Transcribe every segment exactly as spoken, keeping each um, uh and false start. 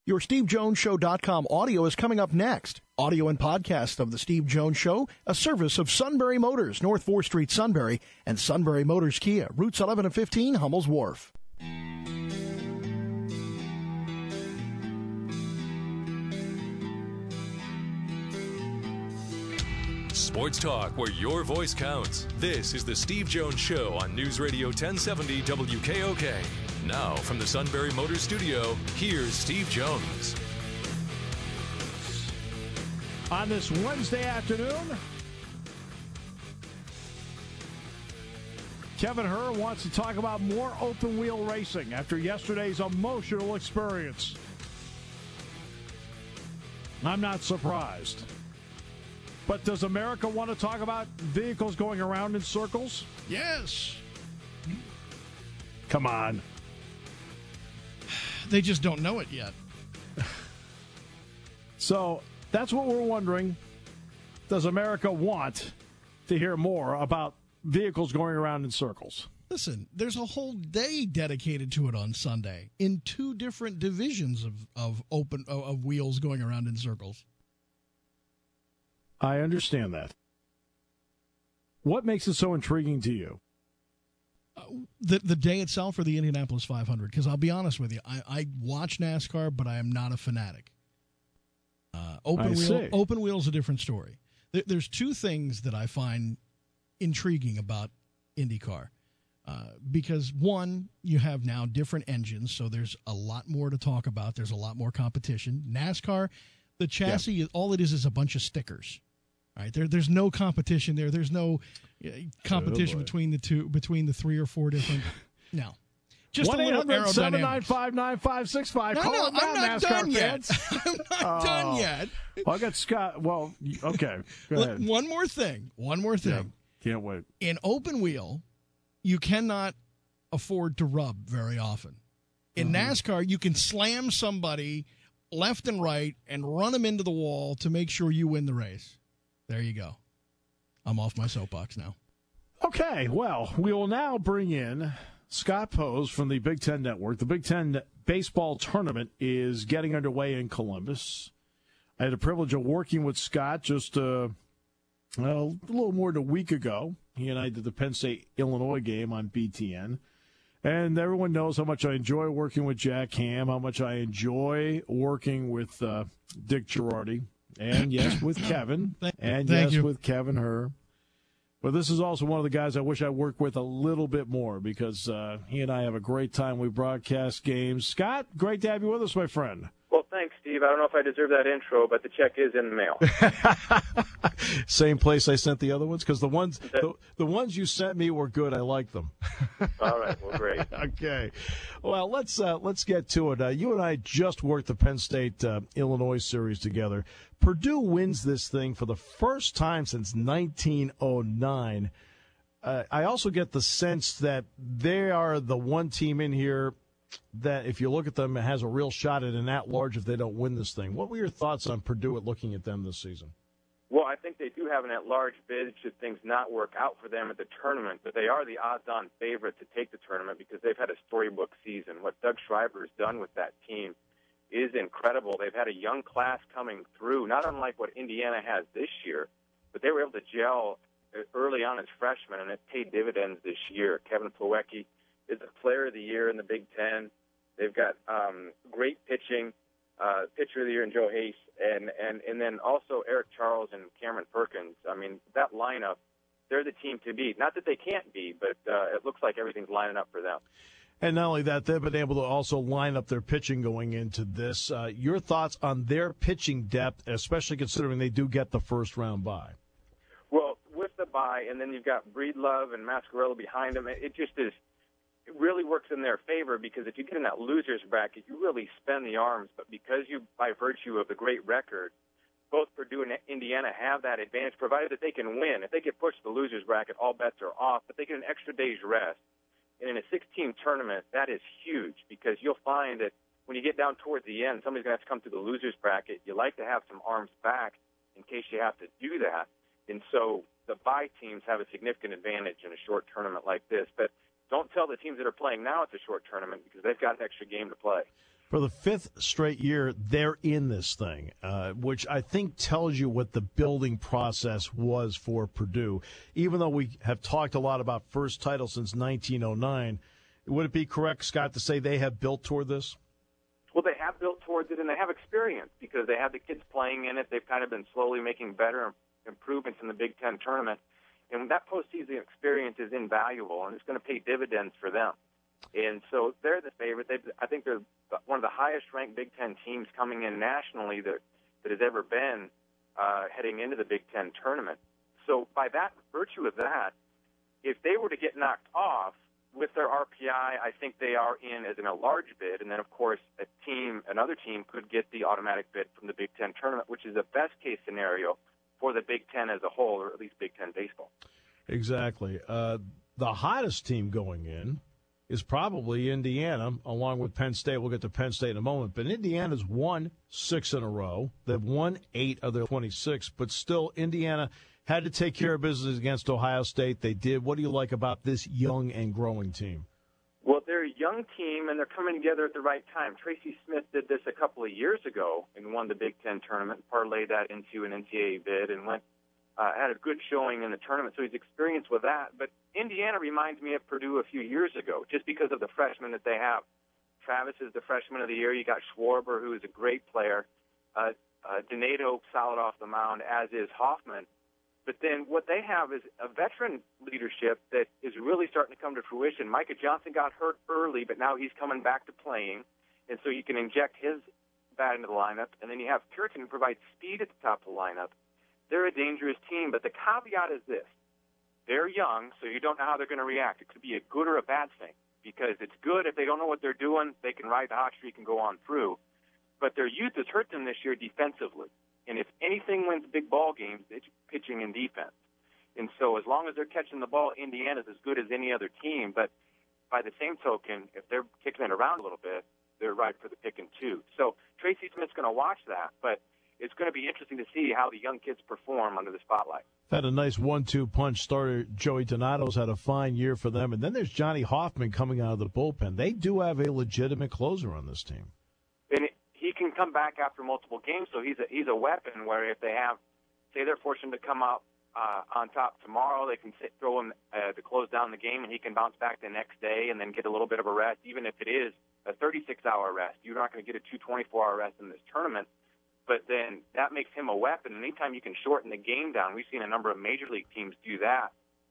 Your Steve Jones Show dot com audio is coming up next. Audio and podcast of The Steve Jones Show, a service of Sunbury Motors, North fourth Street, Sunbury, and Sunbury Motors Kia, routes eleven and fifteen, Hummel's Wharf. Sports talk where your voice counts. This is The Steve Jones Show on News Radio ten seventy W K O K. Now, from the Sunbury Motors Studio, here's Steve Jones. On this Wednesday afternoon, Kevin Herr wants to talk about more open wheel racing after yesterday's emotional experience. I'm not surprised. But does America want to talk about vehicles going around in circles? Yes. Come on. They just don't know it yet. So that's what we're wondering. Does America want to hear more about vehicles going around in circles? Listen, there's a whole day dedicated to it on Sunday in two different divisions of, of open of, of wheels going around in circles. I understand that. What makes it so intriguing to you? Uh, the the day itself or the Indianapolis five hundred? Because I'll be honest with you, I, I watch NASCAR, but I am not a fanatic. Uh, open I wheel, see. open wheel is a different story. There, there's two things that I find intriguing about IndyCar. Uh, because, one, you have now different engines, so there's a lot more to talk about. There's a lot more competition. NASCAR, the chassis, yeah. all it is is a bunch of stickers. Right there, there's no competition there. There's no uh, competition oh between the two, between the three or four different. No, just one a little aerodynamics. seven nine five, nine five six five. No, Call no, them down, I'm not NASCAR done fans. yet. I'm not oh. done yet. Well, I got Scott. Well, okay. Go Look, ahead. one more thing. One more thing. Yeah, can't wait. In open wheel, you cannot afford to rub very often. In mm-hmm. NASCAR, you can slam somebody left and right and run them into the wall to make sure you win the race. There you go. I'm off my soapbox now. Okay, well, we will now bring in Scott Pose from the Big Ten Network. The Big Ten baseball tournament is getting underway in Columbus. I had the privilege of working with Scott just uh, well, a little more than a week ago. He and I did the Penn State-Illinois game on B T N. And everyone knows how much I enjoy working with Jack Ham, how much I enjoy working with uh, Dick Girardi. And, yes, with Kevin. And, Thank yes, you. with Kevin Herr. But this is also one of the guys I wish I worked with a little bit more because uh, he and I have a great time. We broadcast games. Scott, great to have you with us, my friend. Well, thanks, Steve. I don't know if I deserve that intro, but the check is in the mail. Same place I sent the other ones? Because the ones the, the ones you sent me were good. I like them. All right. Well, great. Okay. Well, let's uh, let's get to it. Uh, you and I just worked the Penn State uh, Illinois series together. Purdue wins this thing for the first time since nineteen oh nine. Uh, I also get the sense that they are the one team in here that, if you look at them, has a real shot at an at-large if they don't win this thing. What were your thoughts on Purdue at looking at them this season? Well, I think they do have an at-large bid should things not work out for them at the tournament, but they are the odds-on favorite to take the tournament because they've had a storybook season. What Doug Schreiber has done with that team is incredible. They've had a young class coming through, not unlike what Indiana has this year, but they were able to gel early on as freshmen, and it paid dividends this year. Kevin Plawecki is a player of the year in the Big Ten. They've got um, great pitching, uh, pitcher of the year in Joe Hayes, and, and, and then also Eric Charles and Cameron Perkins. I mean, that lineup, they're the team to beat. Not that they can't be, but uh, it looks like everything's lining up for them. And not only that, they've been able to also line up their pitching going into this. Uh, your thoughts on their pitching depth, especially considering they do get the first round bye? Well, with the bye, and then you've got Breedlove and Mascarello behind them, it just is – it really works in their favor because if you get in that loser's bracket, you really spend the arms. But because you, by virtue of the great record, both Purdue and Indiana have that advantage, provided that they can win. If they get pushed to the loser's bracket, all bets are off, but they get an extra day's rest. And in a six-team tournament, that is huge because you'll find that when you get down towards the end, somebody's going to have to come through the loser's bracket. You like to have some arms back in case you have to do that. And so the bye teams have a significant advantage in a short tournament like this. But don't tell the teams that are playing now it's a short tournament because they've got an extra game to play. For the fifth straight year, they're in this thing, uh, which I think tells you what the building process was for Purdue. Even though we have talked a lot about first title since nineteen oh nine, would it be correct, Scott, to say they have built toward this? Well, they have built towards it, and they have experience because they have the kids playing in it. They've kind of been slowly making better improvements in the Big Ten tournament. And that postseason experience is invaluable, and it's going to pay dividends for them. And so they're the favorite. They've, I think they're one of the highest-ranked Big Ten teams coming in nationally that, that has ever been uh, heading into the Big Ten tournament. So by that virtue of that, if they were to get knocked off with their R P I, I think they are in as in a large bid. And then, of course, a team, another team could get the automatic bid from the Big Ten tournament, which is a best-case scenario for the Big Ten as a whole, or at least Big Ten baseball. Exactly. Uh, the hottest team going in is probably Indiana, along with Penn State. We'll get to Penn State in a moment. But Indiana's won six in a row. They've won eight of their twenty-six. But still, Indiana had to take care of business against Ohio State. They did. What do you like about this young and growing team? Well, they're a young team, and they're coming together at the right time. Tracy Smith did this a couple of years ago and won the Big Ten tournament, parlayed that into an N C double A bid, and went uh, had a good showing in the tournament. So he's experienced with that. But Indiana reminds me of Purdue a few years ago, just because of the freshmen that they have. Travis is the freshman of the year. You got Schwarber, who is a great player. Uh, uh, Donato, solid off the mound, as is Hoffman. But then what they have is a veteran leadership that is really starting to come to fruition. Micah Johnson got hurt early, but now he's coming back to playing, and so you can inject his bat into the lineup. And then you have Puritan, who provides speed at the top of the lineup. They're a dangerous team, but the caveat is this. They're young, so you don't know how they're going to react. It could be a good or a bad thing, because it's good if they don't know what they're doing, they can ride the hot streak and go on through. But their youth has hurt them this year defensively. And if anything wins big ball games, it's pitching and defense. And so as long as they're catching the ball, Indiana's as good as any other team. But by the same token, if they're kicking it around a little bit, they're right for the picking too. So Tracy Smith's going to watch that, but it's going to be interesting to see how the young kids perform under the spotlight. Had a nice one two punch starter. Joey Donato's had a fine year for them. And then there's Johnny Hoffman coming out of the bullpen. They do have a legitimate closer on this team. And it, he can come back after multiple games, so he's a, he's a weapon where if they have, say they're fortunate to come out uh, on top tomorrow, they can sit, throw him uh, to close down the game, and he can bounce back the next day and then get a little bit of a rest, even if it is a thirty-six hour rest. You're not going to get a two twenty-four hour rest in this tournament. But then that makes him a weapon. Anytime you can shorten the game down, we've seen a number of major league teams do that.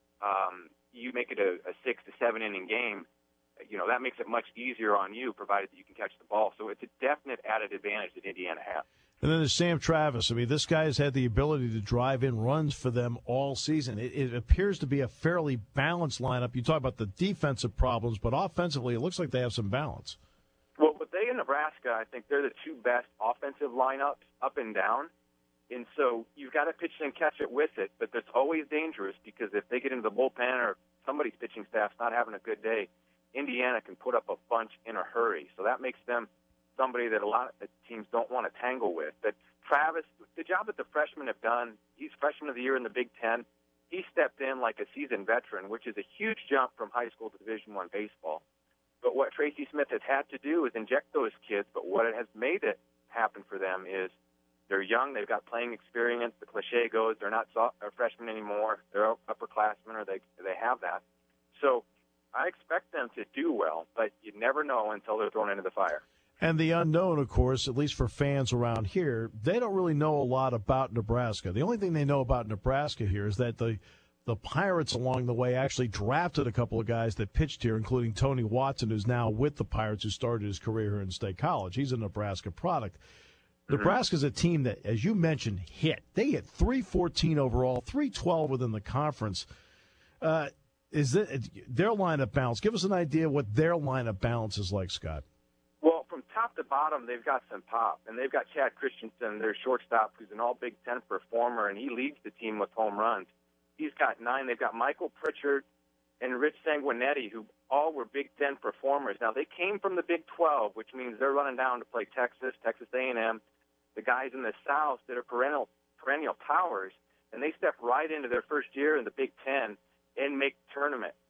Um, you make it a, a six to seven inning game. You know, that makes it much easier on you, provided that you can catch the ball. So it's a definite added advantage that Indiana has. And then there's Sam Travis. I mean, this guy has had the ability to drive in runs for them all season. It, it appears to be a fairly balanced lineup. You talk about the defensive problems, but offensively, it looks like they have some balance. Well, with they and Nebraska, I think they're the two best offensive lineups up and down. And so you've got to pitch and catch it with it, but that's always dangerous because if they get into the bullpen or somebody's pitching staff's not having a good day, Indiana can put up a bunch in a hurry. So that makes them somebody that a lot of teams don't want to tangle with. But Travis, the job that the freshmen have done, he's freshman of the year in the Big Ten. He stepped in like a seasoned veteran, which is a huge jump from high school to Division One baseball. But what Tracy Smith has had to do is inject those kids. But what it has made it happen for them is they're young, they've got playing experience. The cliche goes they're not soft, or freshmen anymore. They're upperclassmen, or they they have that. So I expect them to do well, but you never know until they're thrown into the fire. And the unknown, of course, at least for fans around here, they don't really know a lot about Nebraska. The only thing they know about Nebraska here is that the the Pirates along the way actually drafted a couple of guys that pitched here, including Tony Watson, who's now with the Pirates, who started his career here in State College. He's a Nebraska product. Mm-hmm. Nebraska's a team that, as you mentioned, hit. They hit three fourteen overall, three twelve within the conference. Uh, is it, their lineup balance? Give us an idea what their lineup balance is like, Scott. Well, from top to bottom, they've got some pop, and they've got Chad Christensen, their shortstop, who's an All-Big Ten performer, and he leads the team with home runs. He's got nine. They've got Michael Pritchard and Rich Sanguinetti, who all were Big Ten performers. Now, they came from the Big twelve, which means they're running down to play Texas, Texas A and M, the guys in the South that are perennial perennial powers, and they step right into their first year in the Big Ten and make tournament.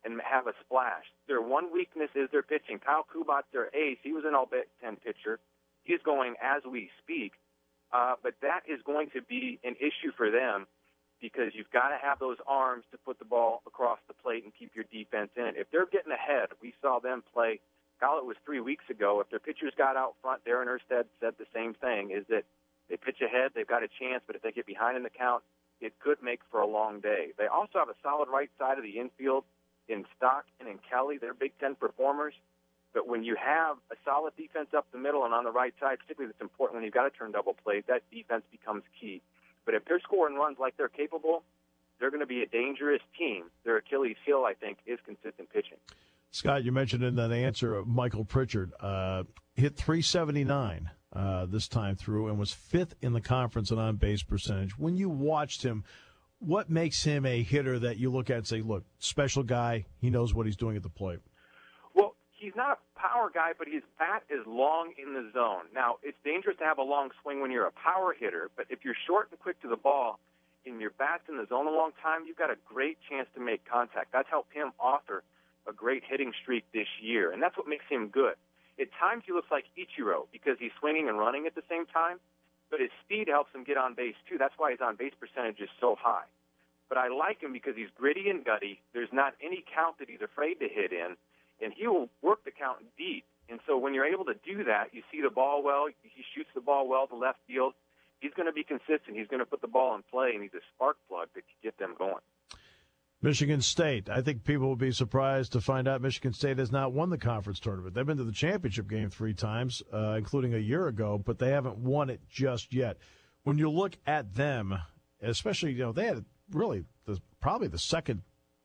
and have a splash. Their one weakness is their pitching. Kyle Kubat's their ace. He was an All-Big Ten pitcher. He's going as we speak. Uh, but that is going to be an issue for them because you've got to have those arms to put the ball across the plate and keep your defense in it. If they're getting ahead, we saw them play, Kyle, it was three weeks ago. If their pitchers got out front, Darren Erstad said the same thing, is that they pitch ahead, they've got a chance, but if they get behind in the count, it could make for a long day. They also have a solid right side of the infield in Stock and in Kelly. They're Big Ten performers. But when you have a solid defense up the middle and on the right side, particularly that's important when you've got to turn double plays, that defense becomes key. But if they're scoring runs like they're capable, they're going to be a dangerous team. Their Achilles heel, I think, is consistent pitching. Scott, you mentioned in that answer of Michael Pritchard, uh, hit three seventy-nine uh, this time through and was fifth in the conference in on-base percentage. When you watched him, what makes him a hitter that you look at and say, look, special guy, he knows what he's doing at the plate? Well, he's not a power guy, but his bat is long in the zone. Now, it's dangerous to have a long swing when you're a power hitter, but if you're short and quick to the ball and your bat's in the zone a long time, you've got a great chance to make contact. That's helped him author a great hitting streak this year, and that's what makes him good. At times he looks like Ichiro because he's swinging and running at the same time, but his speed helps him get on base, too. That's why his on-base percentage is so high. But I like him because he's gritty and gutty. There's not any count that he's afraid to hit in, and he will work the count deep. And so when you're able to do that, you see the ball well, he shoots the ball well to left field. He's going to be consistent. He's going to put the ball in play, and he's a spark plug that can get them going. Michigan State. I think people will be surprised to find out Michigan State has not won the conference tournament. They've been to the championship game three times, uh, including a year ago, but they haven't won it just yet. When you look at them, especially, you know, they had really the, probably the second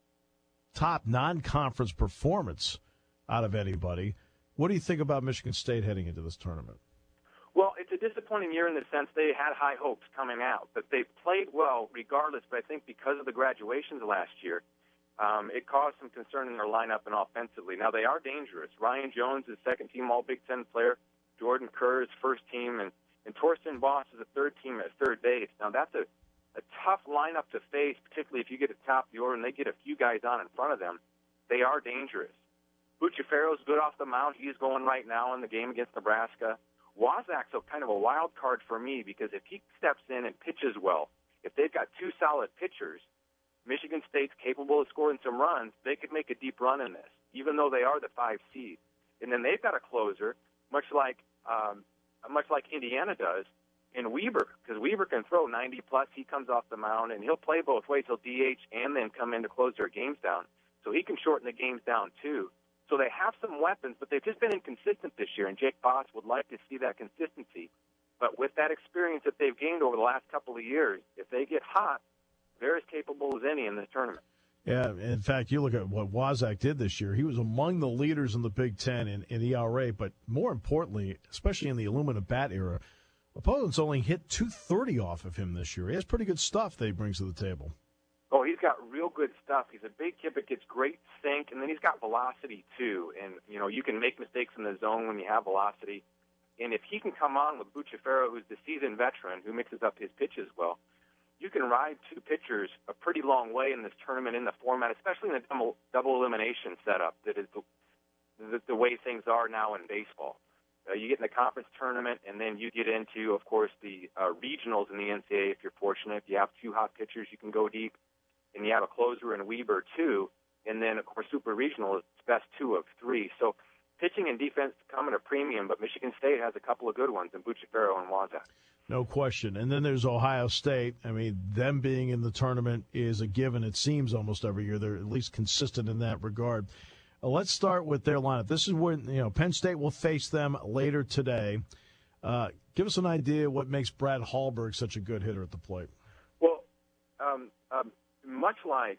top non-conference performance out of anybody. What do you think about Michigan State heading into this tournament? Well, it's a disappointing year in the sense they had high hopes coming out, but they played well regardless. But I think because of the graduations last year, um, it caused some concern in their lineup and offensively. Now, they are dangerous. Ryan Jones is second-team All-Big Ten player. Jordan Kerr is first-team. And, and Torsten Boss is a third-team at third base. Now, that's a, a tough lineup to face, particularly if you get to top the order and they get a few guys on in front of them. They are dangerous. Bucciferro's good off the mound. He's going right now in the game against Nebraska. Wazak's a kind of a wild card for me because if he steps in and pitches well, if they've got two solid pitchers, Michigan State's capable of scoring some runs, they could make a deep run in this, even though they are the five seed. And then they've got a closer, much like um, much like Indiana does, in Weber, because Weber can throw ninety plus. He comes off the mound, and he'll play both ways. He'll D H and then come in to close their games down. So he can shorten the games down, too. So they have some weapons, but they've just been inconsistent this year, and Jake Boss would like to see that consistency. But with that experience that they've gained over the last couple of years, if they get hot, they're as capable as any in this tournament. Yeah, in fact, you look at what Wazak did this year. He was among the leaders in the Big Ten in, in E R A, but more importantly, especially in the aluminum bat era, opponents only hit two thirty off of him this year. He has pretty good stuff that he brings to the table. Oh, he's got real good stuff. He's a big kid that gets great sink, and then he's got velocity, too. And, you know, you can make mistakes in the zone when you have velocity. And if he can come on with Bucciferro, who's the seasoned veteran, who mixes up his pitches well, you can ride two pitchers a pretty long way in this tournament in the format, especially in the double, double elimination setup that is the, the, the way things are now in baseball. Uh, you get in the conference tournament, and then you get into, of course, the uh, regionals in the N C double A if you're fortunate. If you have two hot pitchers, you can go deep. And you have a closer in Weber, too. And then, of course, Super Regional is best two of three. So pitching and defense come at a premium, but Michigan State has a couple of good ones in Bucciferro and Wazak. No question. And then there's Ohio State. I mean, them being in the tournament is a given, it seems, almost every year. They're at least consistent in that regard. Uh, let's start with their lineup. This is when, you know, Penn State will face them later today. Uh, give us an idea what makes Brad Hallberg such a good hitter at the plate. Well, um, um, much like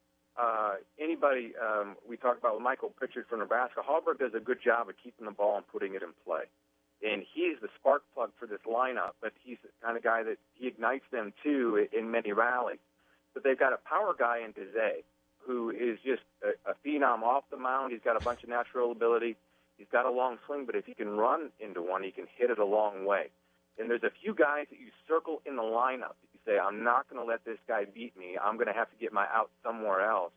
uh, anybody um, we talked about with Michael Pritchard from Nebraska, Hallberg does a good job of keeping the ball and putting it in play. And he's the spark plug for this lineup, but he's the kind of guy that he ignites them, too, in many rallies. But they've got a power guy in Dezay, who is just a, a phenom off the mound. He's got a bunch of natural ability. He's got a long swing, but if he can run into one, he can hit it a long way. And there's a few guys that you circle in the lineup that you say, I'm not going to let this guy beat me. I'm going to have to get my out somewhere else.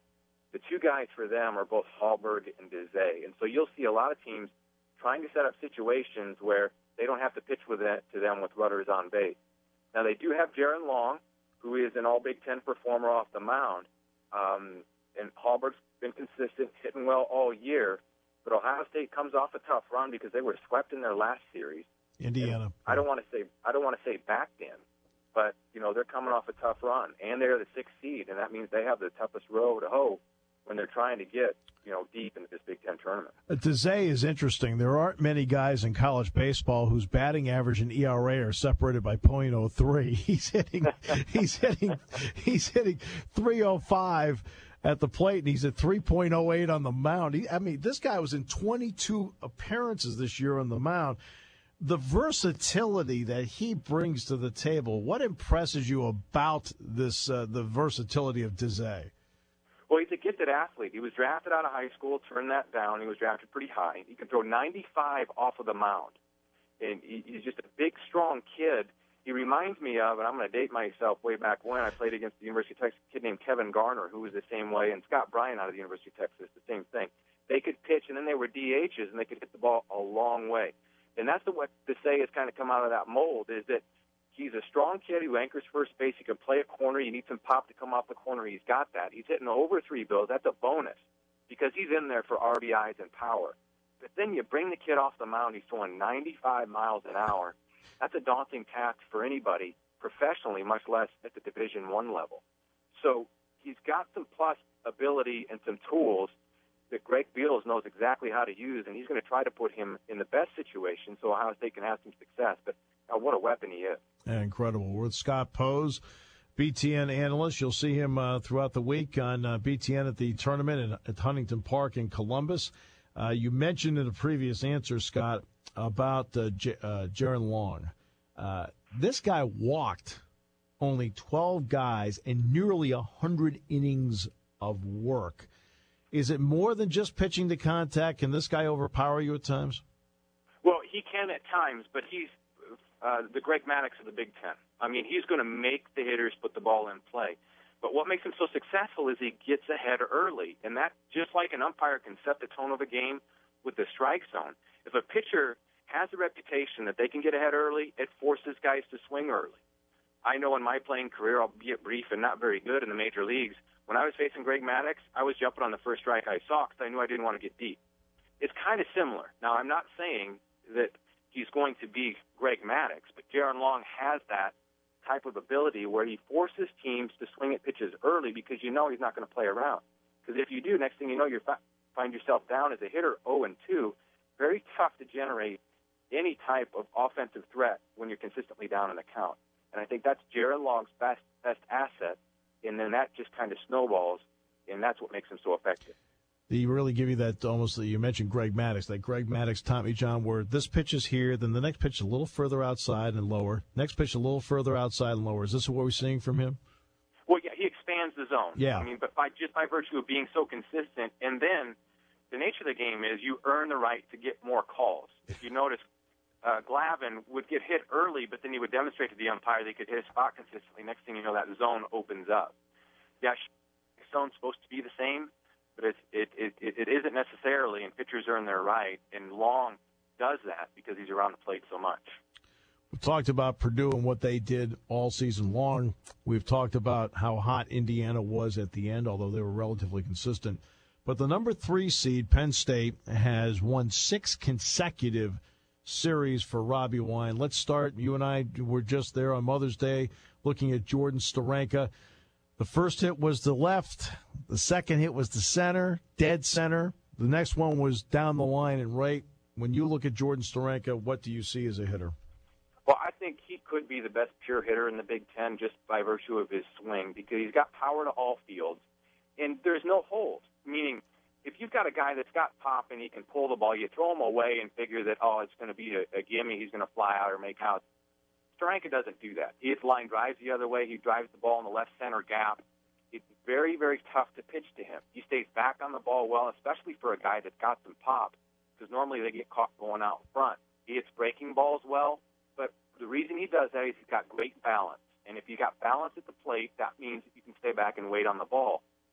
the two guys for them are both Hallberg and Dezay. And so you'll see a lot of teams trying to set up situations where they don't have to pitch with that to them with runners on base. Now, they do have Jaron Long, who is an all-Big Ten performer off the mound. Um, and Hallberg's been consistent, hitting well all year. But Ohio State comes off a tough run because they were swept in their last series. Indiana. And I don't want to say I don't want to say backed in, but you know they're coming off a tough run, and they're the sixth seed, and that means they have the toughest row to hoe when they're trying to get you know deep into this Big Ten tournament. Dezay is interesting. There aren't many guys in college baseball whose batting average and E R A are separated by point oh three. He's hitting, he's hitting, he's hitting three oh five at the plate, and he's at three point oh eight on the mound. He, I mean, this guy was in twenty-two appearances this year on the mound. The versatility that he brings to the table, what impresses you about this, uh, the versatility of Dezay? Well, he's a gifted athlete. He was drafted out of high school, turned that down. He was drafted pretty high. He can throw ninety-five off of the mound. And he, he's just a big, strong kid. He reminds me of, and I'm going to date myself, way back when I played against the University of Texas, a kid named Kevin Garner, who was the same way, and Scott Bryan out of the University of Texas, the same thing. They could pitch, and then they were D Hs, and they could hit the ball a long way. And that's the, what Dezay has kind of come out of that mold, is that he's a strong kid who anchors first base. He can play a corner. You need some pop to come off the corner. He's got that. He's hitting over three bills. That's a bonus because he's in there for R B Is and power. But then you bring the kid off the mound. He's throwing ninety-five miles an hour. That's a daunting task for anybody professionally, much less at the Division One level. So he's got some plus ability and some tools that Greg Beals knows exactly how to use, and he's going to try to put him in the best situation so Ohio State can have some success. But uh, what a weapon he is. Incredible. We're with Scott Pose, B T N analyst. You'll see him uh, throughout the week on uh, B T N at the tournament in, at Huntington Park in Columbus. Uh, you mentioned in a previous answer, Scott, about uh, J- uh, Jaron Long. Uh, this guy walked only twelve guys and nearly one hundred innings of work. Is it more than just pitching to contact? Can this guy overpower you at times? Well, he can at times, but he's uh, the Greg Maddux of the Big Ten. I mean, he's going to make the hitters put the ball in play. But what makes him so successful is he gets ahead early, and that, just like an umpire can set the tone of a game with the strike zone, if a pitcher has a reputation that they can get ahead early, it forces guys to swing early. I know in my playing career, albeit brief and not very good in the major leagues, when I was facing Greg Maddux, I was jumping on the first strike I saw because I knew I didn't want to get deep. It's kind of similar. Now, I'm not saying that he's going to be Greg Maddux, but Jaron Long has that type of ability where he forces teams to swing at pitches early because you know he's not going to play around. Because if you do, next thing you know, you find yourself down as a hitter oh and two. Very tough to generate any type of offensive threat when you're consistently down in the count. And I think that's Jaron Long's best best asset, and then that just kind of snowballs, and that's what makes him so effective. They really give you that almost, you mentioned Greg Maddux, that Greg Maddux, Tommy John, where this pitch is here, then the next pitch is a little further outside and lower, next pitch a little further outside and lower. Is this what we're seeing from him? Well, yeah, he expands the zone. Yeah. I mean, but by just by virtue of being so consistent, and then the nature of the game is you earn the right to get more calls. If you notice, uh, Glavin would get hit early, but then he would demonstrate to the umpire that he could hit his spot consistently. Next thing you know, that zone opens up. Yeah, zone's supposed to be the same, but it, it, it, it isn't necessarily, and pitchers earn their right, and Long does that because he's around the plate so much. We've talked about Purdue and what they did all season long. We've talked about how hot Indiana was at the end, although they were relatively consistent. But the number three seed, Penn State, has won six consecutive series for Robbie Wine. Let's start. You and I were just there on Mother's Day looking at Jordan Steranka. The first hit was to left. The second hit was to center, dead center. The next one was down the line and right. When you look at Jordan Steranka, what do you see as a hitter? Well, I think he could be the best pure hitter in the Big Ten just by virtue of his swing because he's got power to all fields, and there's no holes. Meaning, if you've got a guy that's got pop and he can pull the ball, you throw him away and figure that, oh, it's going to be a, a gimme, he's going to fly out or make out. Steranka doesn't do that. His line drives the other way. He drives the ball in the left center gap. It's very, very tough to pitch to him. He stays back on the ball well, especially for a guy that's got some pop, because normally they get caught going out front. He hits breaking balls well, but the reason he does that is he's got great balance. And if you got balance at the plate, that means you can stay back and wait on the ball.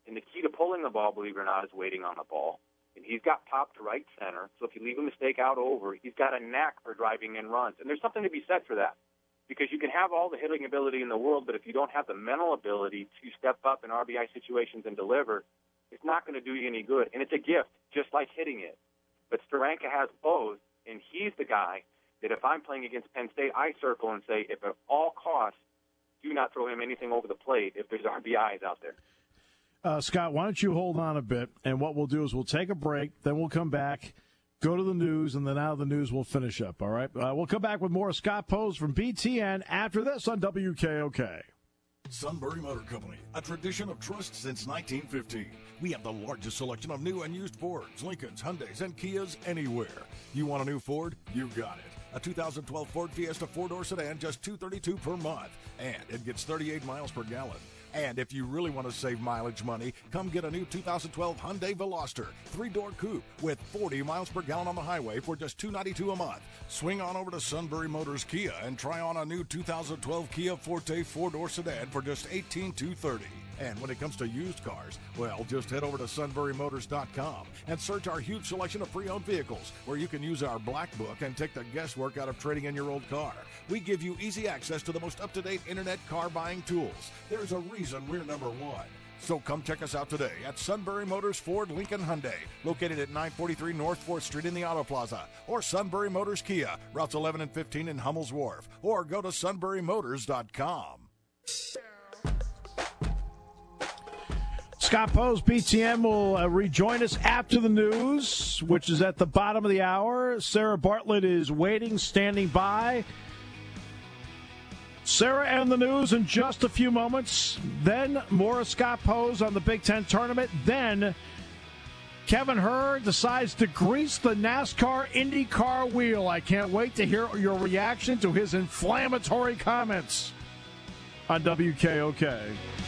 And the key to pulling the ball, believe it or not, is waiting on the ball. And he's got pop to right center, so if you leave a mistake out over, he's got a knack for driving in runs. And there's something to be said for that, because you can have all the hitting ability in the world, but if you don't have the mental ability to step up in R B I situations and deliver, it's not going to do you any good. And it's a gift, just like hitting it. But Steranka has both, and he's the guy that if I'm playing against Penn State, I circle and say, if at all costs, do not throw him anything over the plate if there's R B Is out there. Uh, Scott, why don't you hold on a bit, and what we'll do is we'll take a break, then we'll come back, go to the news, and then out of the news we'll finish up, all right? Uh, we'll come back with more Scott Pose from B T N after this on W K O K. Sunbury Motor Company, a tradition of trust since nineteen fifteen. We have the largest selection of new and used Fords, Lincolns, Hyundais, and Kias anywhere. You want a new Ford? You got it. A two thousand twelve Ford Fiesta four-door sedan, just two hundred thirty-two dollars per month. And it gets thirty-eight miles per gallon. And if you really want to save mileage money, come get a new two thousand twelve Hyundai Veloster, three-door coupe with forty miles per gallon on the highway for just two hundred ninety-two dollars a month. Swing on over to Sunbury Motors Kia and try on a new two thousand twelve Kia Forte four-door sedan for just eighteen thousand two hundred thirty dollars. And when it comes to used cars, well, just head over to sunbury motors dot com and search our huge selection of pre-owned vehicles, where you can use our black book and take the guesswork out of trading in your old car. We give you easy access to the most up-to-date internet car buying tools. There's a reason we're number one. So come check us out today at Sunbury Motors Ford Lincoln Hyundai, located at nine forty-three North fourth Street in the Auto Plaza, or Sunbury Motors Kia, routes eleven and fifteen in Hummel's Wharf, or go to sunbury motors dot com. Scott Pose, B T M, will uh, rejoin us after the news, which is at the bottom of the hour. Sarah Bartlett is waiting, standing by. Sarah and the news in just a few moments. Then more of Scott Pose on the Big Ten tournament. Then Kevin Hurd decides to grease the NASCAR IndyCar wheel. I can't wait to hear your reaction to his inflammatory comments on W K O K.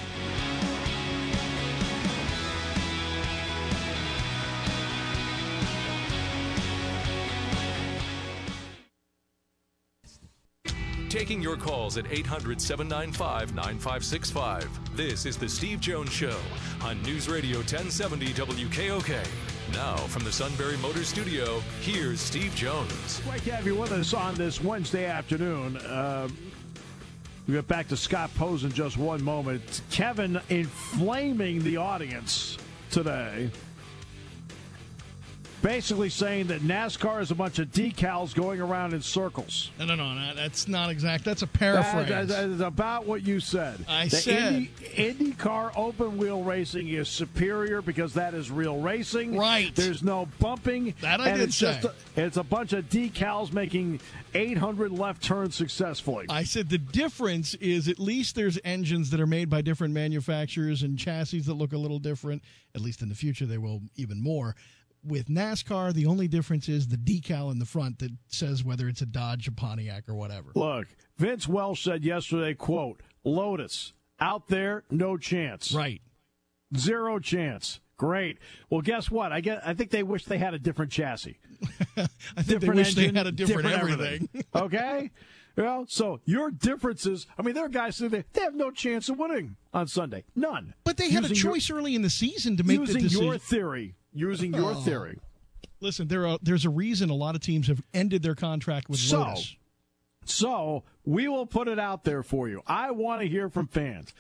Taking your calls at eight hundred, seven nine five, nine five six five. This is the Steve Jones Show on News Radio ten seventy W K O K. Now, from the Sunbury Motors Studio, here's Steve Jones. Great to have you with us on this Wednesday afternoon. Uh, we'll get back to Scott Pose in just one moment. Kevin inflaming the audience today, basically saying that NASCAR is a bunch of decals going around in circles. No, no, no, no that's not exact. That's a paraphrase. That, that is about what you said. I the said. Indy, IndyCar open wheel racing is superior because that is real racing. Right. There's no bumping. That I and did it's say. Just a, it's a bunch of decals making eight hundred left turns successfully. I said the difference is at least there's engines that are made by different manufacturers and chassis that look a little different. At least in the future, they will even more. With NASCAR, the only difference is the decal in the front that says whether it's a Dodge, a Pontiac, or whatever. Look, Vince Welsh said yesterday, quote, Lotus, out there, no chance. Right. Zero chance. Great. Well, guess what? I get. I think they wish they had a different chassis. I think different they wish engine, they had a different, different everything. everything. Okay? Well, so your differences, I mean, there are guys who they, they have no chance of winning on Sunday. None. But they had using a choice your, early in the season to make the using decision. your theory. Using your Oh. theory. Listen, there are, there's a reason a lot of teams have ended their contract with So, Lotus. So, we will put it out there for you. I want to hear from fans.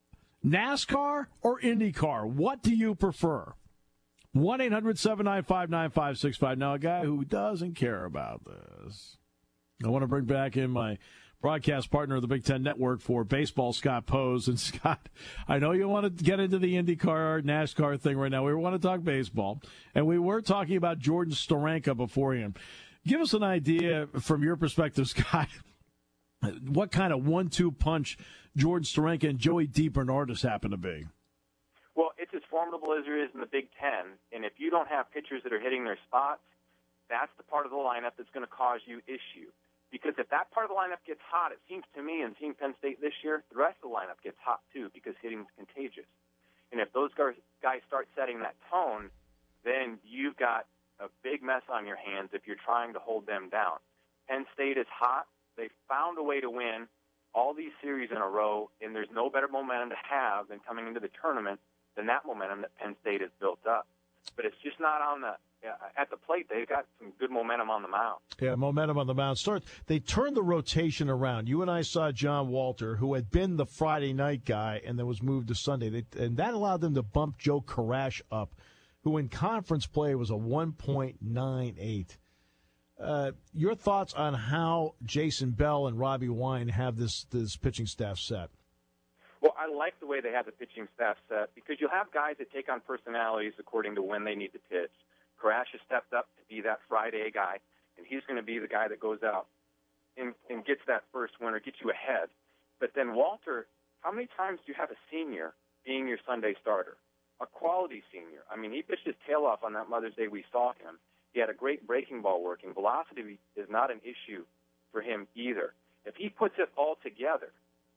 NASCAR or IndyCar, what do you prefer? one eight hundred seven nine five nine five six five. Now, a guy who doesn't care about this. I want to bring back in my broadcast partner of the Big Ten Network for baseball, Scott Pose. And, Scott, I know you want to get into the IndyCar, NASCAR thing right now. We want to talk baseball. And we were talking about Jordan Steranka beforehand. Give us an idea from your perspective, Scott, what kind of one two punch Jordan Steranka and Joey DeBernardis happen to be. Well, it's as formidable as there is in the Big Ten, and if you don't have pitchers that are hitting their spots, that's the part of the lineup that's going to cause you issue. Because if that part of the lineup gets hot, it seems to me, and seeing Penn State this year, the rest of the lineup gets hot too because hitting's contagious. And if those guys start setting that tone, then you've got a big mess on your hands if you're trying to hold them down. Penn State is hot. They found a way to win all these series in a row, and there's no better momentum to have than coming into the tournament then that momentum that Penn State has built up. But it's just not on the at the plate. They've got some good momentum on the mound. Yeah, momentum on the mound. Start. They turned the rotation around. You and I saw John Walter, who had been the Friday night guy and then was moved to Sunday, they, and that allowed them to bump Joe Karash up, who in conference play was a one point nine eight. Uh, your thoughts on how Jason Bell and Robbie Wine have this this pitching staff set? Well, I like the way they have the pitching staff set because you'll have guys that take on personalities according to when they need to pitch. Karash has stepped up to be that Friday guy, and he's going to be the guy that goes out and, and gets that first win or gets you ahead. But then Walter, how many times do you have a senior being your Sunday starter? A quality senior. I mean, he pitched his tail off on that Mother's Day we saw him. He had a great breaking ball working. Velocity is not an issue for him either. If he puts it all together,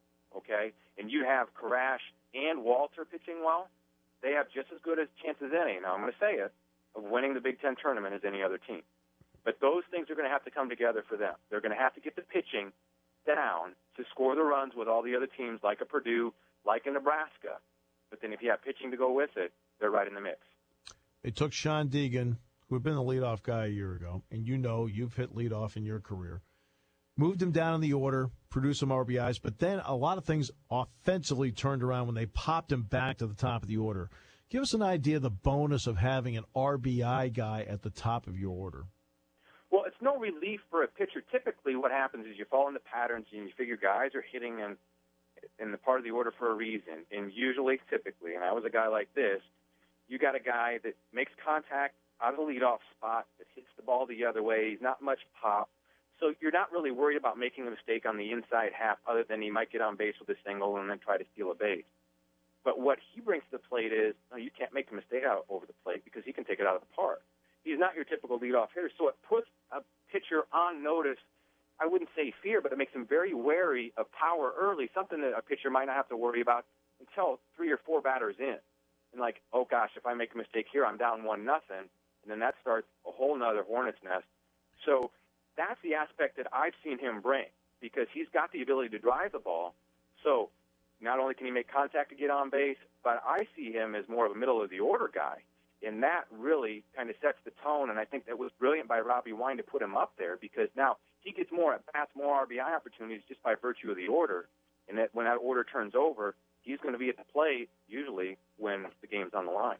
okay, and you have Karash and Walter pitching well, they have just as good a chance as any, now I'm going to say it, of winning the Big Ten tournament as any other team. But those things are going to have to come together for them. They're going to have to get the pitching down to score the runs with all the other teams like a Purdue, like a Nebraska. But then if you have pitching to go with it, they're right in the mix. They took Sean Deegan, who had been the leadoff guy a year ago, and you know you've hit leadoff in your career. Moved him down in the order, produced some R B Is, but then a lot of things offensively turned around when they popped him back to the top of the order. Give us an idea of the bonus of having an R B I guy at the top of your order. Well, it's no relief for a pitcher. Typically what happens is you fall into patterns and you figure guys are hitting in, in the part of the order for a reason. And usually, typically, and I was a guy like this, you got a guy that makes contact out of the leadoff spot, that hits the ball the other way. He's not much pop. So you're not really worried about making a mistake on the inside half other than he might get on base with a single and then try to steal a base. But what he brings to the plate is, no, you can't make a mistake out over the plate because he can take it out of the park. He's not your typical leadoff hitter, so it puts a pitcher on notice. I wouldn't say fear, but it makes him very wary of power early, something that a pitcher might not have to worry about until three or four batters in. And like, oh, gosh, if I make a mistake here, I'm down one nothing, and then that starts a whole nother hornet's nest. So that's the aspect that I've seen him bring because he's got the ability to drive the ball. So not only can he make contact to get on base, but I see him as more of a middle-of-the-order guy. And that really kind of sets the tone, and I think that was brilliant by Robbie Wine to put him up there because now he gets more at-bats, more R B I opportunities just by virtue of the order. And that when that order turns over, he's going to be at the plate usually when the game's on the line.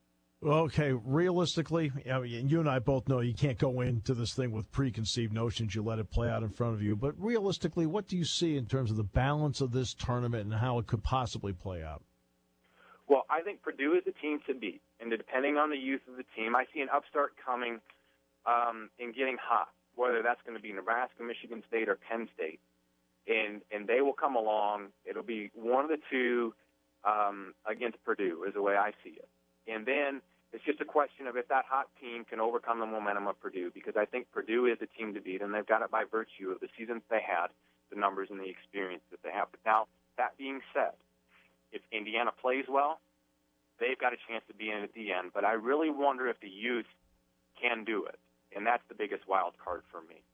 Okay, realistically, I mean, you and I both know you can't go into this thing with preconceived notions. You let it play out in front of you. But realistically, what do you see in terms of the balance of this tournament and how it could possibly play out? Well, I think Purdue is the team to beat. And depending on the youth of the team, I see an upstart coming um, and getting hot, whether that's going to be Nebraska, Michigan State, or Penn State. And and they will come along. It'll be one of the two um, against Purdue is the way I see it. And then it's just a question of if that hot team can overcome the momentum of Purdue, because I think Purdue is the team to beat, and they've got it by virtue of the seasons they had, the numbers and the experience that they have. But now, that being said, if Indiana plays well, they've got a chance to be in at the end. But I really wonder if the youth can do it, and that's the biggest wild card for me.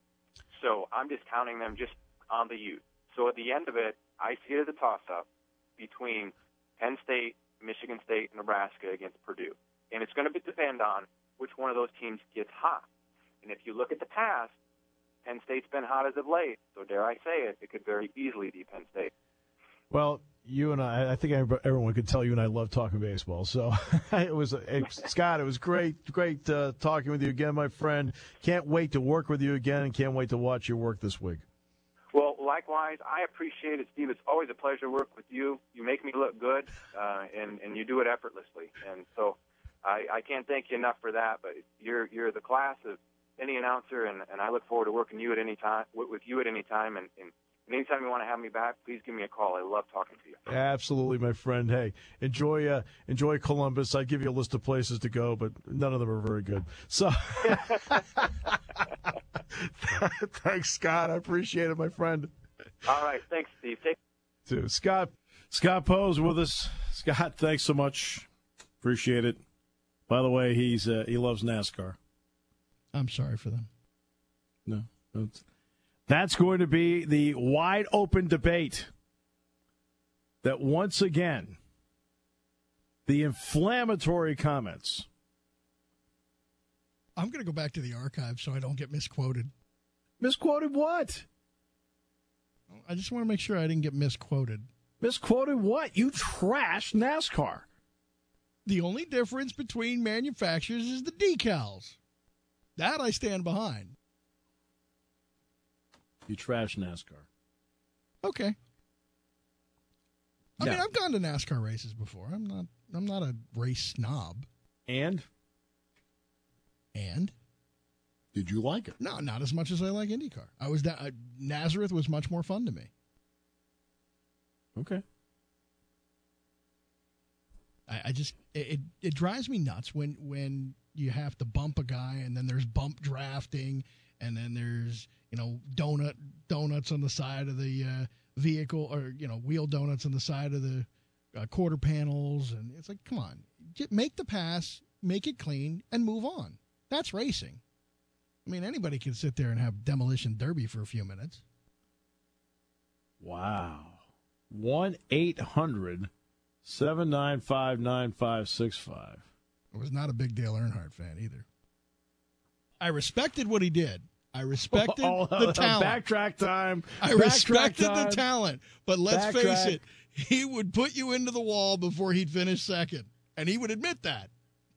So I'm just counting them just on the youth. So at the end of it, I see it as a toss-up between Penn State, Michigan State, Nebraska against Purdue. And it's going to depend on which one of those teams gets hot. And if you look at the past, Penn State's been hot as of late. So dare I say it, it could very easily be Penn State. Well, you and I, I think everyone could tell you and I love talking baseball. So it was, it, Scott, it was great, great uh, talking with you again, my friend. Can't wait to work with you again and can't wait to watch your work this week. Well, likewise, I appreciate it, Steve. It's always a pleasure to work with you. You make me look good, uh, and, and you do it effortlessly. And so I, I can't thank you enough for that, but you're you're the class of any announcer, and, and I look forward to working you at any time with you at any time. And, and anytime you want to have me back, please give me a call. I love talking to you. Absolutely, my friend. Hey, enjoy uh, enjoy Columbus. I'd give you a list of places to go, but none of them are very good. So thanks, Scott. I appreciate it, my friend. All right. Thanks, Steve. Take to Scott. Scott Pose with us. Scott, thanks so much. Appreciate it. By the way, he's uh, he loves NASCAR. I'm sorry for them. No. That's, that's going to be the wide open debate that once again The inflammatory comments. I'm going to go back to the archive so I don't get misquoted. Misquoted what? I just want to make sure I didn't get misquoted. Misquoted what? You trash NASCAR. The only difference between manufacturers is the decals. That I stand behind. You trash NASCAR. Okay. I Yeah. mean, I've gone to NASCAR races before. I'm not. I'm not a race snob. And? And? Did you like it? No, not as much as I like IndyCar. I was da- uh, Nazareth was much more fun to me. Okay. I, I just it, it it drives me nuts when when you have to bump a guy and then there's bump drafting and then there's you know donut donuts on the side of the uh, vehicle or you know wheel donuts on the side of the uh, quarter panels and it's like come on, get, make the pass, make it clean, and move on. That's racing. I mean, anybody can sit there and have demolition derby for a few minutes. Wow. one eight hundred seven nine five nine five six five. I was not a big Dale Earnhardt fan either. I respected what he did. I respected oh, the talent. Backtrack time. I Backtrack respected time. the talent. But let's Backtrack. face it, he would put you into the wall before he'd finish second. And he would admit that.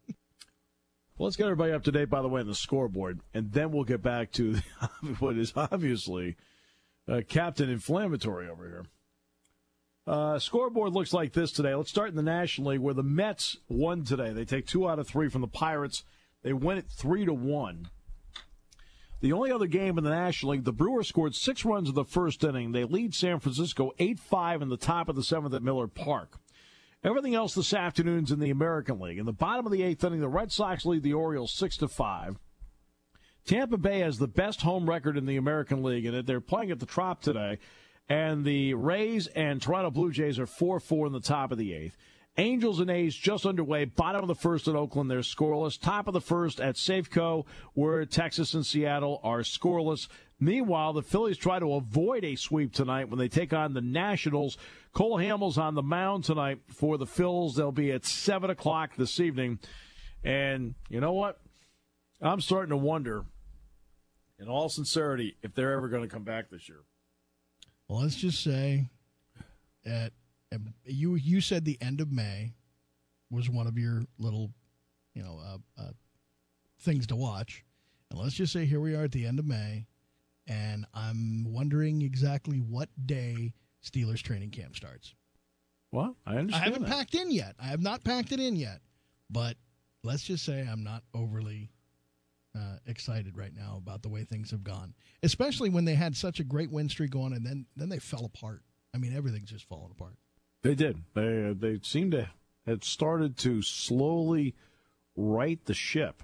Well, let's get everybody up to date, by the way, on the scoreboard, and then we'll get back to what is obviously uh, Captain Inflammatory over here. Uh, scoreboard looks like this today. Let's start in the National League, where the Mets won today. They take two out of three from the Pirates. They win it three to one. The only other game in the National League, the Brewers scored six runs in the first inning. They lead San Francisco eight five in the top of the seventh at Miller Park. Everything else this afternoon's in the American League. In the bottom of the eighth inning, the Red Sox lead the Orioles six to five. Tampa Bay has the best home record in the American League, and they're playing at the Trop today. And the Rays and Toronto Blue Jays are four four in the top of the eighth. Angels and A's just underway. Bottom of the first at Oakland, they're scoreless. Top of the first at Safeco, where Texas and Seattle are scoreless. Meanwhile, the Phillies try to avoid a sweep tonight when they take on the Nationals. Cole Hamels on the mound tonight for the Phils. They'll be at seven o'clock this evening. And you know what? I'm starting to wonder, in all sincerity, if they're ever going to come back this year. Well, let's just say at you you said the end of May was one of your little, you know, uh, uh, things to watch. And let's just say here we are at the end of May, and I'm wondering exactly what day Steelers training camp starts. Well, I understand I haven't that. packed in yet. I have not packed it in yet. But let's just say I'm not overly uh, excited right now about the way things have gone, especially when they had such a great win streak going, and then, then they fell apart. I mean, everything's just falling apart. They did. They uh, they seem to have started to slowly right the ship.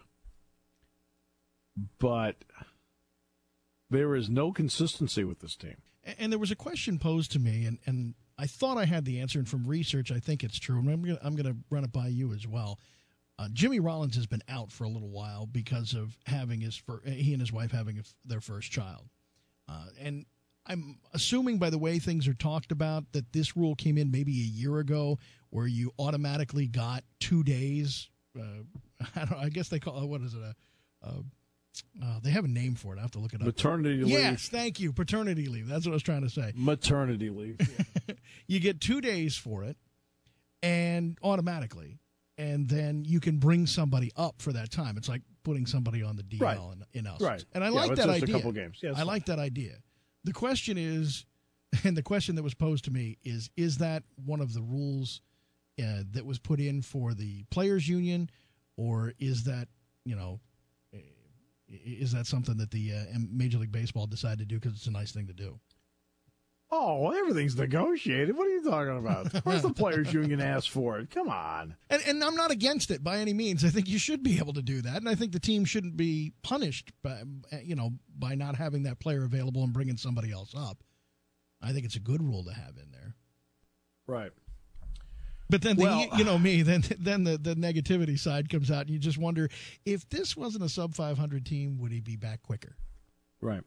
But there is no consistency with this team. And, and there was a question posed to me, and, and I thought I had the answer, and from research, I think it's true. And I'm going I'm going to run it by you as well. Uh, Jimmy Rollins has been out for a little while because of having his fir- he and his wife having a, their first child. Uh, and I'm assuming by the way things are talked about that this rule came in maybe a year ago where you automatically got two days. Uh, I, don't, I guess they call it, what is it? A, a, uh, they have a name for it. I have to look it up. Maternity leave. Yes, thank you. Paternity leave. That's what I was trying to say. Maternity leave. You get two days for it and automatically. And then you can bring somebody up for that time. It's like putting somebody on the D L Right. in, in us. Right. And I Yeah, like it's that just idea. a couple games. Yeah, I fine. like that idea. The question is, and the question that was posed to me is, is that one of the rules uh, that was put in for the players' union, or is that, you know, is that something that the uh, Major League Baseball decided to do because it's a nice thing to do? Oh, everything's negotiated. What are you talking about? Of course the players' union asked for it. Come on. And, and I'm not against it by any means. I think you should be able to do that, and I think the team shouldn't be punished by, you know, by not having that player available and bringing somebody else up. I think it's a good rule to have in there. Right. But then, the, Well- you know me, then then the, the negativity side comes out, and you just wonder, if this wasn't a sub five hundred team, would he be back quicker? Right.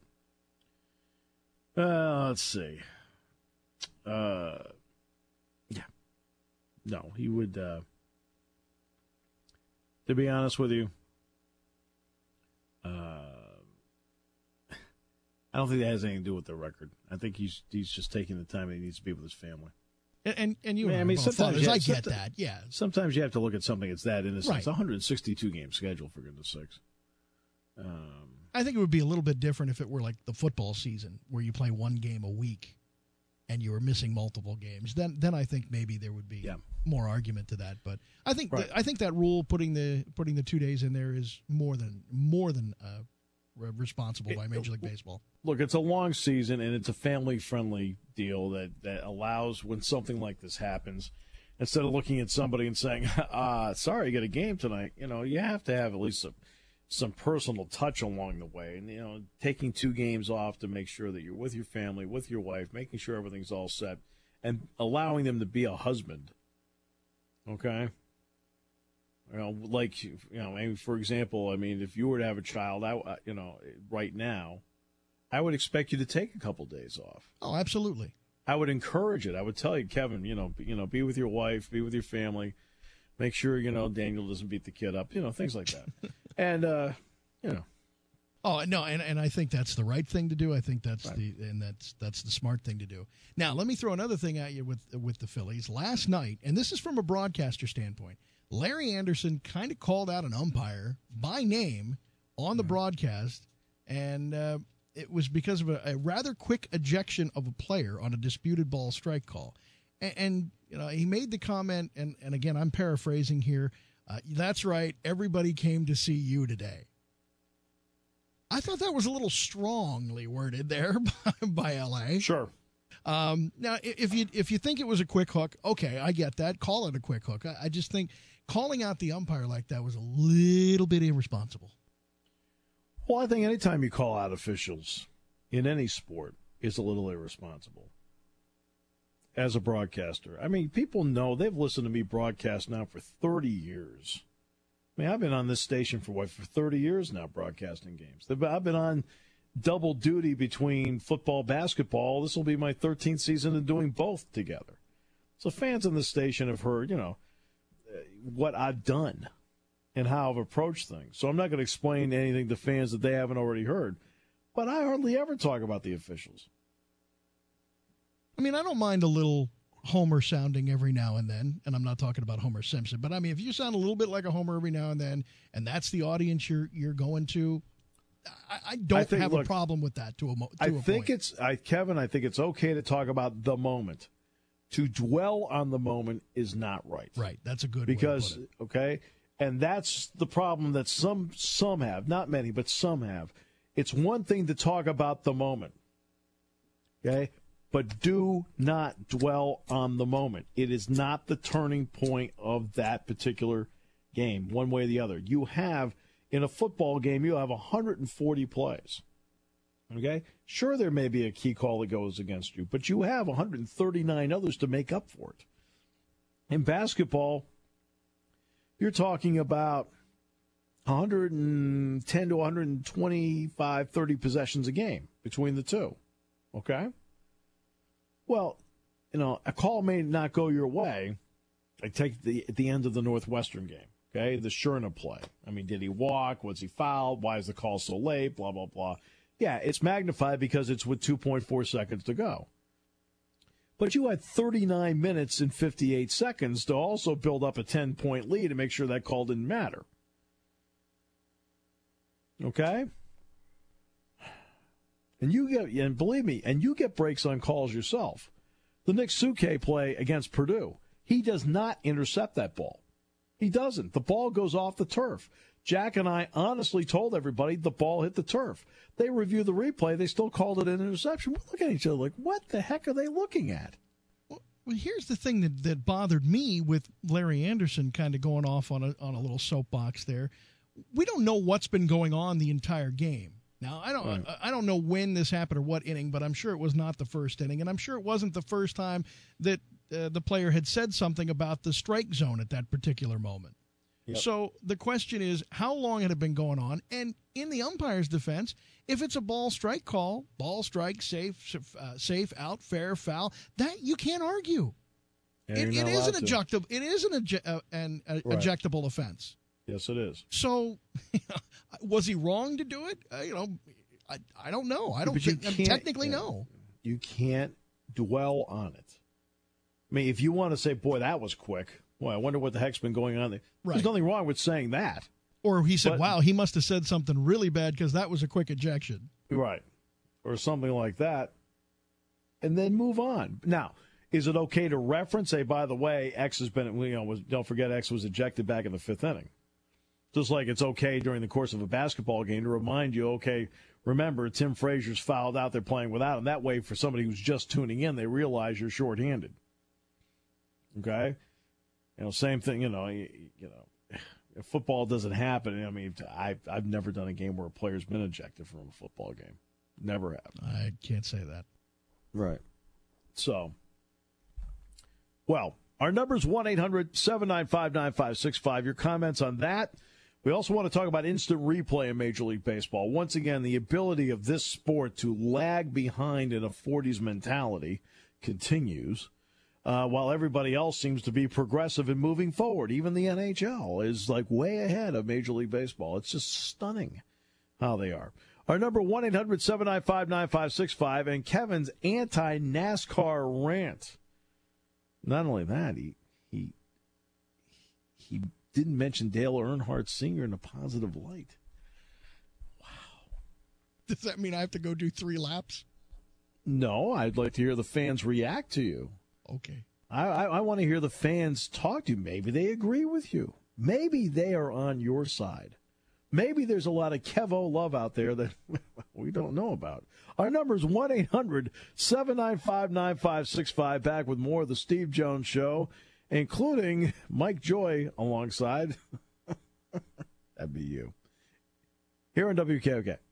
Uh, let's see. Uh, yeah. No, he would. Uh, to be honest with you. Uh, I don't think that has anything to do with the record. I think he's he's just taking the time that he needs to be with his family. And and, and you, I mean, and I mean both sometimes fathers, yeah, I get sometimes, that. Yeah. Sometimes you have to look at something that's that innocent. Right. It's a one hundred sixty-two game schedule, for goodness sakes. Um, I think it would be a little bit different if it were like the football season where you play one game a week and you were missing multiple games. Then then I think maybe there would be yeah. more argument to that. But I think right. the, I think that rule putting the putting the two days in there is more than more than uh, responsible by Major League Baseball. Look, it's a long season and it's a family-friendly deal that, that allows when something like this happens, instead of looking at somebody and saying, uh, sorry, you got a game tonight, you know, you have to have at least a some personal touch along the way, and you know, taking two games off to make sure that you're with your family, with your wife, making sure everything's all set, and allowing them to be a husband. Okay, you know, like you know, maybe for example, I mean, if you were to have a child, I, you know, right now, I would expect you to take a couple days off. Oh, absolutely. I would encourage it. I would tell you, Kevin, you know, you know, be with your wife, be with your family. Make sure, you know, Daniel doesn't beat the kid up, you know, things like that. and, uh, you know. Oh, no, and, and I think that's the right thing to do. I think that's right. the and that's that's the smart thing to do. Now, let me throw another thing at you with with the Phillies. Last night, and this is from a broadcaster standpoint, Larry Anderson kind of called out an umpire by name on the broadcast, and uh, it was because of a, a rather quick ejection of a player on a disputed ball strike call. And, and you know, he made the comment, and, and again, I'm paraphrasing here, uh, that's right, everybody came to see you today. I thought that was a little strongly worded there by, by L A. Sure. Um, now, if you if you think it was a quick hook, okay, I get that. Call it a quick hook. I, I just think calling out the umpire like that was a little bit irresponsible. Well, I think anytime you call out officials in any sport is a little irresponsible. As a broadcaster, I mean, people know, they've listened to me broadcast now for thirty years. I mean, I've been on this station for what, for thirty years now, broadcasting games. I've been on double duty between football, basketball. This will be my thirteenth season of doing both together. So fans on the station have heard, you know, what I've done and how I've approached things. So I'm not going to explain anything to fans that they haven't already heard. But I hardly ever talk about the officials. I mean, I don't mind a little Homer sounding every now and then, and I'm not talking about Homer Simpson, but I mean, if you sound a little bit like a Homer every now and then, and that's the audience you're you're going to, I, I don't I think, have look, a problem with that. To a, to I a think point. it's, I, Kevin, I think it's okay to talk about the moment. To dwell on the moment is not right. Right, that's a good because way to put it. Okay, and that's the problem that some some have, not many, but some have. It's one thing to talk about the moment. Okay. But do not dwell on the moment. It is not the turning point of that particular game, one way or the other. You have, in a football game, you have one hundred forty plays. Okay? Sure, there may be a key call that goes against you, but you have one hundred thirty-nine others to make up for it. In basketball, you're talking about one hundred ten to one twenty-five, thirty possessions a game between the two. Okay? Well, you know, a call may not go your way. I take the at the end of the Northwestern game, okay, the Sherna play. I mean, did he walk? Was he fouled? Why is the call so late? Blah, blah, blah. Yeah, it's magnified because it's with two point four seconds to go. But you had thirty-nine minutes and fifty-eight seconds to also build up a ten-point lead and make sure that call didn't matter. Okay? And you get, and believe me, and you get breaks on calls yourself. The Nick Suke play against Purdue, he does not intercept that ball. He doesn't. The ball goes off the turf. Jack and I honestly told everybody the ball hit the turf. They reviewed the replay. They still called it an interception. We look at each other like, what the heck are they looking at? Well, here's the thing that, that bothered me with Larry Anderson kind of going off on a on a little soapbox there. We don't know what's been going on the entire game. Now, I don't right. I don't know when this happened or what inning, but I'm sure it was not the first inning, and I'm sure it wasn't the first time that uh, the player had said something about the strike zone at that particular moment. Yep. So the question is, how long had it been going on? And in the umpire's defense, if it's a ball strike call, ball strike, safe, uh, safe, out, fair, foul, that you can't argue. Yeah, it, it is an ejectable. It is an, eje- uh, an uh, right. ejectable offense. Yes, it is. So, was he wrong to do it? Uh, you know, I, I don't know. I don't but think, you technically yeah, no. You can't dwell on it. I mean, if you want to say, boy, that was quick, well, I wonder what the heck's been going on there. Right. There's nothing wrong with saying that. Or he said, but, wow, he must have said something really bad because that was a quick ejection. Right. Or something like that. And then move on. Now, is it okay to reference, say, by the way, X has been, you know, was, don't forget X was ejected back in the fifth inning. Just like it's okay during the course of a basketball game to remind you, okay, remember, Tim Frazier's fouled out there playing without him. That way, for somebody who's just tuning in, they realize you're shorthanded. Okay? You know, same thing, you know, you, you know, if football doesn't happen, I mean, I've, I've never done a game where a player's been ejected from a football game. Never have. I can't say that. Right. So, well, our number is one eight hundred seven nine five nine five six five. Your comments on that. We also want to talk about instant replay in Major League Baseball. Once again, the ability of this sport to lag behind in a forties mentality continues, uh, while everybody else seems to be progressive and moving forward. Even the N H L is like way ahead of Major League Baseball. It's just stunning how they are. Our number, one eight hundred seven nine five nine five six five, and Kevin's anti-NASCAR rant. Not only that, he he he didn't mention Dale Earnhardt Senior in a positive light. Wow. Does that mean I have to go do three laps? No, I'd like to hear the fans react to you. Okay. I, I, I want to hear the fans talk to you. Maybe they agree with you. Maybe they are on your side. Maybe there's a lot of Kevo love out there that we don't know about. Our number is one eight hundred seven nine five nine five six five. Back with more of the Steve Jones Show, including Mike Joy alongside. That'd be you. Here on W K O K.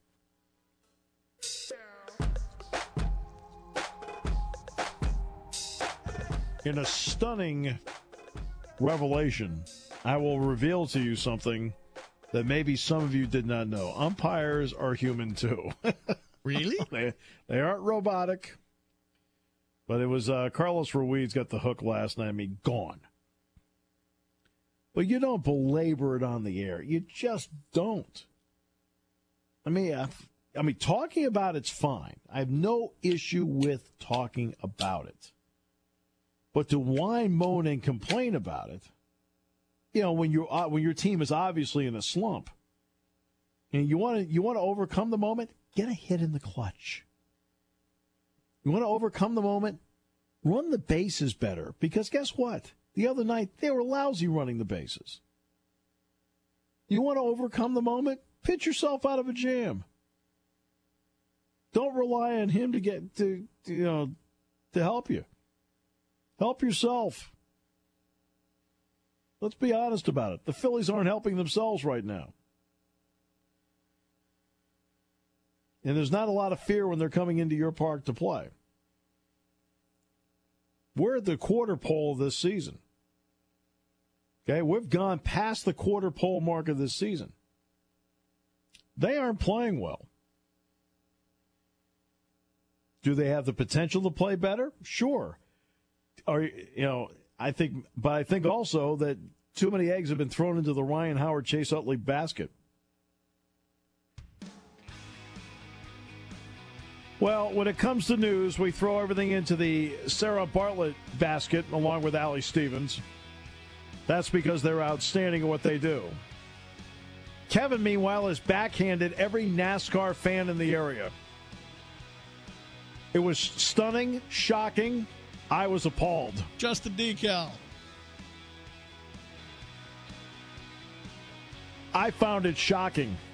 In a stunning revelation, I will reveal to you something that maybe some of you did not know. Umpires are human, too. Really? they, they aren't robotic. But it was uh, Carlos Ruiz got the hook last night. I mean, gone. But you don't belabor it on the air. You just don't. I mean, I, I mean, talking about it's fine. I have no issue with talking about it. But to whine, moan, and complain about it, you know, when you when your team is obviously in a slump, and you want to you want to overcome the moment, get a hit in the clutch. You want to overcome the moment, run the bases better. Because guess what? The other night they were lousy running the bases. You want to overcome the moment, pitch yourself out of a jam. Don't rely on him to get to, to you know to help you. Help yourself. Let's be honest about it. The Phillies aren't helping themselves right now. And there's not a lot of fear when they're coming into your park to play. We're at the quarter pole of this season. Okay, we've gone past the quarter pole mark of this season. They aren't playing well. Do they have the potential to play better? Sure. Are you know, I think, but I think also that too many eggs have been thrown into the Ryan Howard Chase Utley basket. Well, when it comes to news, we throw everything into the Sarah Bartlett basket along with Allie Stevens. That's because they're outstanding at what they do. Kevin, meanwhile, has backhanded every NASCAR fan in the area. It was stunning, shocking. I was appalled. Just a decal. I found it shocking.